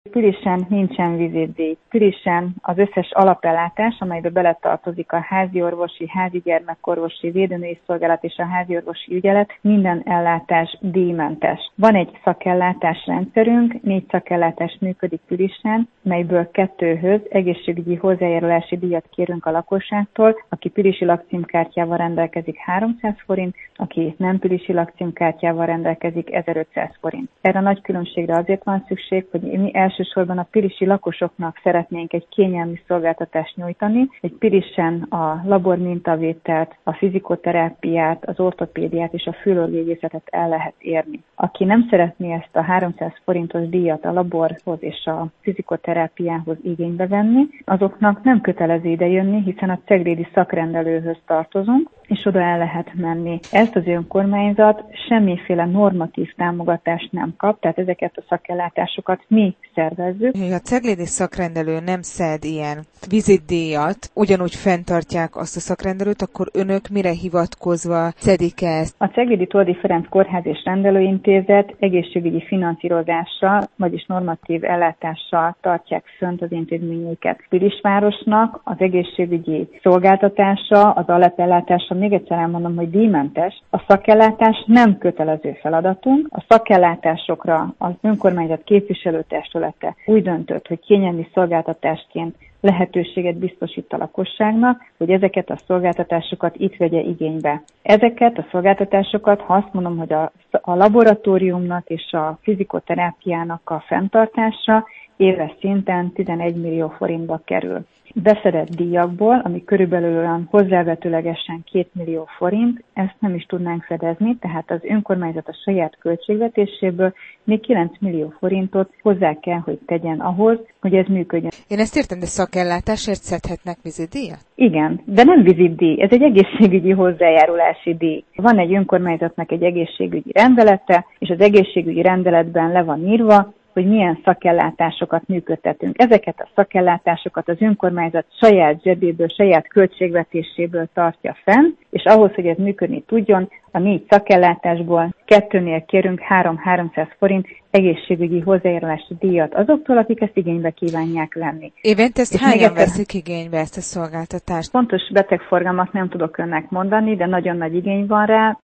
Pilisen nincsen vizitdíj. Pilisen az összes alapellátás, amelybe beletartozik a házi orvosi, házi gyermekorvosi, védőnői szolgálat és a házi orvosi ügyelet, minden ellátás díjmentes. Van egy szakellátás rendszerünk, 4 szakellátás működik Pilisen, melyből 2-höz egészségügyi hozzájárulási díjat kérünk a lakosságtól, aki pilisi lakcímkártyával rendelkezik 300 forint, aki nem pilisi lakcímkártyával rendelkezik 1500 forint. Erre a nagy különbségre azért van szükség, hogy mi elsősorban a pilisi lakosoknak szeretnénk egy kényelmi szolgáltatást nyújtani, hogy Pilisen a labormintavételt, a fizikoterápiát, az ortopédiát és a fülorvégészetet el lehet érni. Aki nem szeretné ezt a 300 forintos díjat a laborhoz és a fizikoterápiához igénybe venni, azoknak nem kötelező idejönni, hiszen a ceglédi szakrendelőhöz tartozunk, és oda el lehet menni. Ezt az önkormányzat semmiféle normatív támogatást nem kap, tehát ezeket a szakellátásokat mi szervezzük. Ha a ceglédi szakrendelő nem szed ilyen vizitdíjat, ugyanúgy fenntartják azt a szakrendelőt, akkor önök mire hivatkozva szedik ezt? A Ceglédi Toldy Ferenc Kórház és Rendelőintézet egészségügyi finanszírozással, vagyis normatív ellátással tartják fönt az intézményeiket. Pilisvárosnak az egészségügyi szolgáltatása, az alapellátása, még egyszer elmondom, hogy díjmentes. A szakellátás nem kötelező feladatunk. A szakellátásokra az önkormányzat képviselőtestülete úgy döntött, hogy kényelmi szolgáltatásként lehetőséget biztosít a lakosságnak, hogy ezeket a szolgáltatásokat itt vegye igénybe. Ezeket a szolgáltatásokat, ha azt mondom, hogy a laboratóriumnak és a fizikoterápiának a fenntartása éves szinten 11 millió forintba kerül. Beszedett díjakból, ami körülbelül olyan hozzávetőlegesen 2 millió forint, ezt nem is tudnánk fedezni, tehát az önkormányzat a saját költségvetéséből még 9 millió forintot hozzá kell, hogy tegyen ahhoz, hogy ez működjön. Én ezt értem, de szakellátásért szedhetnek vizitdíjat? Igen, de nem vizitdíj, ez egy egészségügyi hozzájárulási díj. Van egy önkormányzatnak egy egészségügyi rendelete, és az egészségügyi rendeletben le van írva, hogy milyen szakellátásokat működtetünk. Ezeket a szakellátásokat az önkormányzat saját zsebéből, saját költségvetéséből tartja fenn, és ahhoz, hogy ez működni tudjon, a 4 szakellátásból 2-nél kérünk 300 forint egészségügyi hozzájárulási díjat azoktól, akik ezt igénybe kívánják venni. Évente ezt hányan veszik igénybe, ezt a szolgáltatást? Pontos betegforgalmat nem tudok önnek mondani, de nagyon nagy igény van rá.